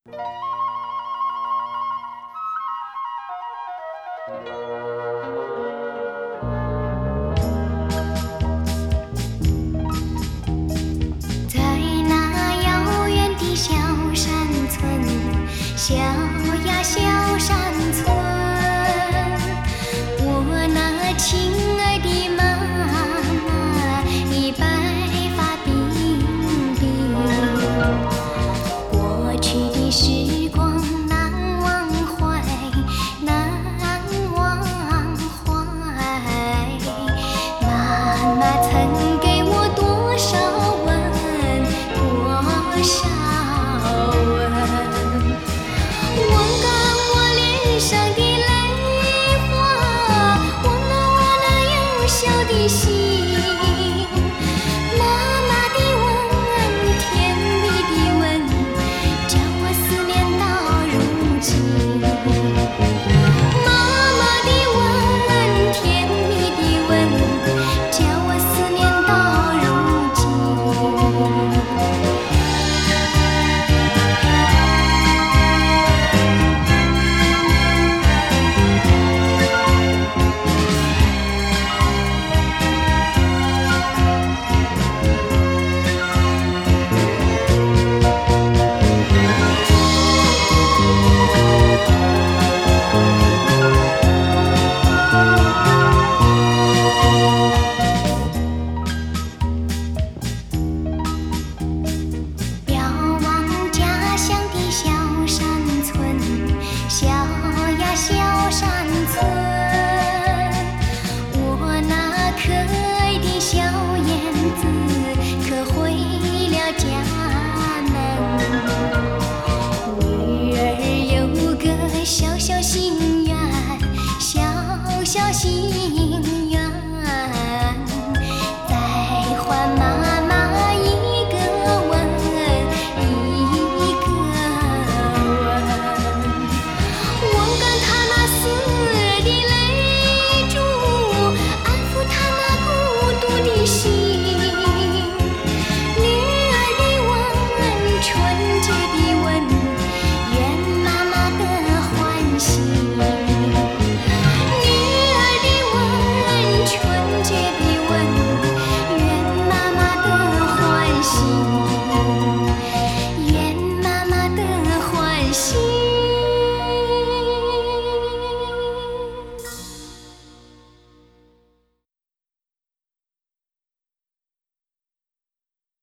在那遥远的小山村，小呀小山村，我那亲爱的妈妈已白发鬓鬓，过去的时光难忘怀，难忘怀。妈妈曾给我多少吻，多少吻，吻干我脸上的泪花，温暖我那幼小的心。妈妈的吻，甜蜜的吻，叫我思念到如今。妈妈的吻，甜蜜的吻，叫我思念到如今。遥望家乡的小山村，小呀小山村，我那可爱的小燕子可回了家门。女儿有个小小心愿，小小心愿，再还妈妈一个吻，一个吻，吻干她那丝的泪珠，安抚她那孤独的心。女儿的吻，纯洁的吻，圆妈妈的欢喜。女儿的吻，纯洁的吻，圆妈妈的欢喜。